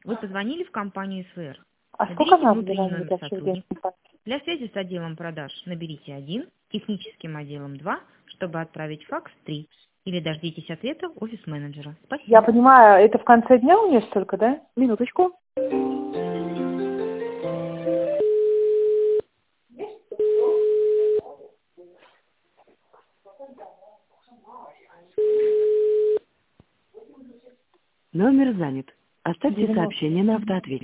Вы позвонили в компанию СВР. А Наберите сколько надо внутренний номер для сотрудника. Для связи с отделом продаж наберите 1, техническим отделом 2, чтобы отправить факс 3. Или дождитесь ответа офис-менеджера. Спасибо. Я понимаю, это в конце дня у нее столько, да? Минуточку. Номер занят. Оставьте 90. сообщение на автоответчик.